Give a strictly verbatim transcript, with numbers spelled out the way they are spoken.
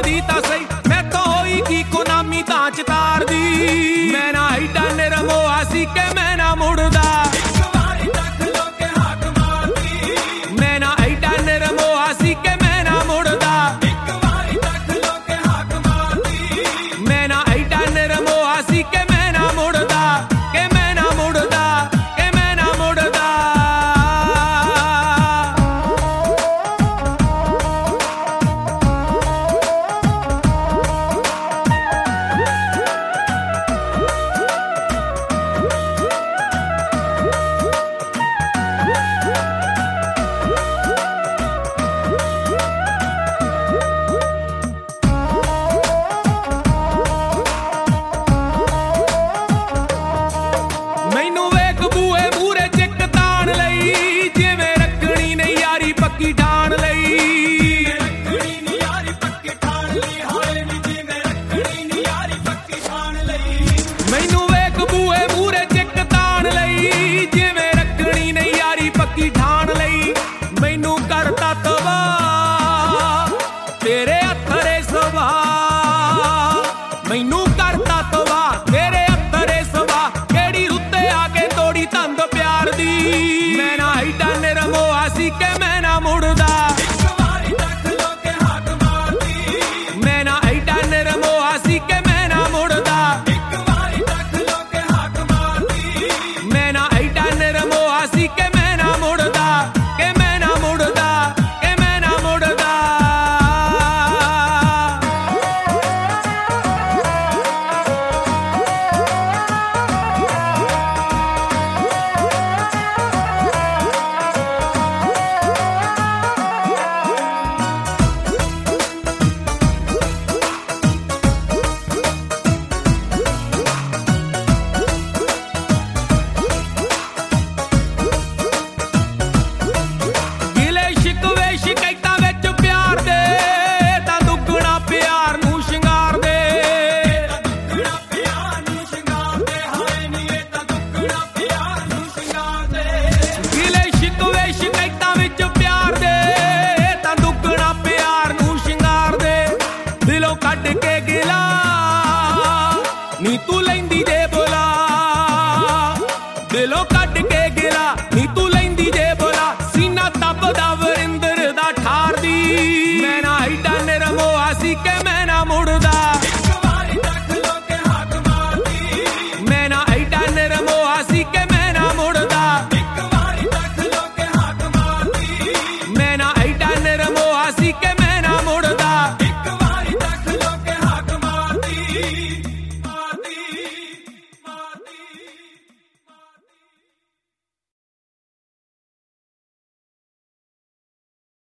ਬੋਲਦੀ ਤਾਂ ਸਹੀ ਮੈਥੋਂ ਹੋਈ ਕੀ ਕੋਨਾਮੀ ਤਾਂ ਚਤਾਰ ਦੀ। ਮੈਂ ਨਾ ਐਡਾ ਨਿਰਮੋਹਾ ਸੀ ਕਿ ਮੈਂ ਨਾ ਮੁੜਦਾ, ਇੱਕ ਵਾਰੀ ਤੱਕ ਲੋ ਕੇ ਹੱਕ ਮਾਰਦੀ। ਮੈਂ ਨਾ ਐਡਾ ਨਿਰਮੋਹਾ ਸੀ ਕਿ ਮੈਂ ਨਾ ਮੁੜਦਾ, ਇੱਕ ਵਾਰੀ ਤੱਕ ਲੋ ਕੇ ਹੱਕ ਮਾਰਦੀ। ਮੈਂ ਨਾ ਐਡਾ ਨਿਰਮੋਹਾ ਸੀ ਕਿ ਮੈਂ ਨਾ ਮੁੜਦਾ, ਕਿ ਮੈਂ ਨਾ ਮੁੜਦਾ, ਕਿ ਮੈਂ ਨਾ ਮੁੜਦਾ। ਮੈਨੂੰ ਵੇਖ ਬੂਏ ਮੂਹਰੇ ਚਿੱਕ ਤਾਣ ਲਈ, ਜਿਵੇਂ ਰੱਖਣੀ ਨੇ ਯਾਰੀ ਪੱਕੀ ਠਾਣ ਲਈ। ਰੱਖਣੀ ਨੀ ਯਾਰੀ ਪੱਕੀ ਠਾਣ ਲਈ, ਹਾਏ ਨੀ ਜਿਵੇਂ ਰੱਖਣੀ ਨੀ ਯਾਰੀ ਪੱਕੀ ਠਾਣ ਲਈ। ਮੈਨੂੰ ਵੇਖ ਬੂਏ ਮੂਹਰੇ ਚਿੱਕ ਤਾਣ ਲਈ, ਜਿਵੇਂ ਰੱਖਣੀ ਨੇ ਯਾਰੀ ਪੱਕੀ ਠਾਣ ਲਈ। ਮੈਨੂੰ ਕਰਤਾ ਤਬਾਹ ਤੇਰੇ ਅਥਰੇ ਸੁਭਾਅ, ਮੈਨੂੰ ਕਰਤਾ ਤਬਾਹ ਤੇਰੇ ਅਥਰੇ ਸੁਭਾਅ। ਕਿਹੜੀ ਰੁੱਤੇ ਆ ਕੇ ਤੋੜੀ ਤੰਦ ਪਿਆਰ ਦੀ। ਮੈਂ ਨਾ ਐਡਾ ਨਿਰਮੋਹਾ ਸੀ ਕਿ ਮੈਂ ਨਾ ਮੁੜਦਾ, ਇੱਕ ਵਾਰੀ ਤੱਕ ਲੋ ਕੇ ਹੱਕ ਮਾਰਦੀ। ਮੈਂ ਨਾ ਐਡਾ ਨਿਰਮੋਹਾ ਸੀ ਕਿ ਮੈਂ ਨਾ ਮੁੜਦਾ, ਇੱਕ ਵਾਰੀ ਤੱਕ ਲੋ ਕੇ ਹੱਕ ਮਾਰਦੀ। ਮੈਂ ਨਾ ਐਡਾ ਨਿਰਮੋਹਾ ਸੀ ਕਿ ਮੈਂ ਨਾ ਮੁੜਦਾ, ਕਿ ਮੈਂ ਨਾ ਮੁੜਦਾ, ਕਿ ਮੈਂ ਨਾ ਮੁੜਦਾ। ਗਿਲੇ ਸ਼ਿਕਵੇ ਸ਼ਿਕਾਇਤਾਂ ਵਿੱਚ ਪਿਆਰ ਦੇ, ਤਾਂ ਦੁੱਗਣਾ ਪਿਆਰ ਨੂੰ ਸ਼ਿੰਗਾਰ ਦੇ। ਦੁੱਗਣਾ ਪਿਆਰ ਨੂੰ ਸ਼ਿੰਗਾਰ ਦੇ, ਹਾਏ ਨੀ ਇਹ ਤਾਂ ਦੁੱਗਣਾ ਪਿਆਰ ਨੂੰ ਸ਼ਿੰਗਾਰ ਦੇ। ਗਿਲੇ ਸ਼ਿਕਵੇ ਸ਼ਿਕਾਇਤਾਂ ਵਿੱਚ ਪਿਆਰ ਦੇ, ਤਾਂ ਦੁੱਗਣਾ ਪਿਆਰ ਨੂੰ ਸ਼ਿੰਗਾਰ ਦੇ। ਦਿਲੋਂ ਕੱਢ ਕੇ ਗਿਲਾ ਨੀ ਤੂੰ ਲੈਂਦੀ ਦੇ